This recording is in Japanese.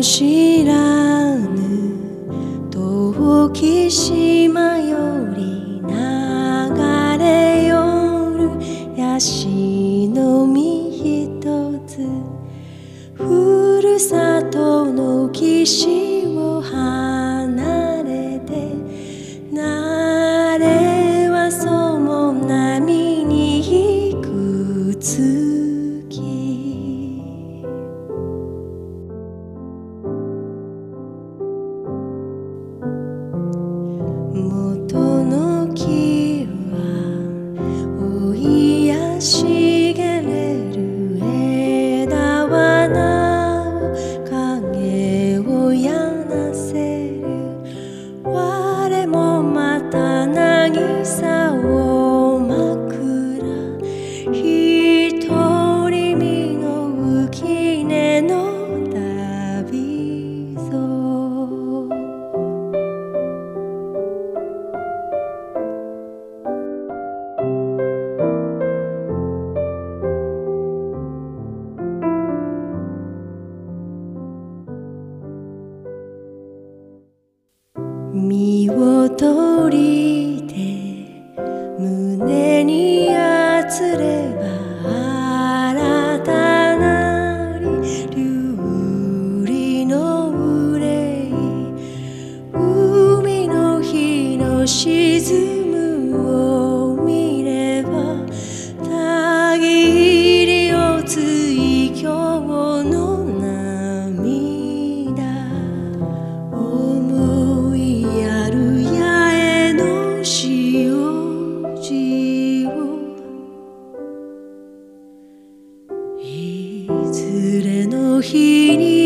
知らぬ遠き島より流れ寄るヤシの実ひとつ、ふるさとの岸を離れて、慣れはそも波に引く月。元の木は生い茂れる枝はなお影をやなせる。我もまた渚を枕、独り身の浮根の旅ぞ。身を取りて胸にあつれば、新たなり流離の憂い、海の日の沈むを見れば、たぎりを追郷の涙、思いやる八重の塩地を、いずれの日に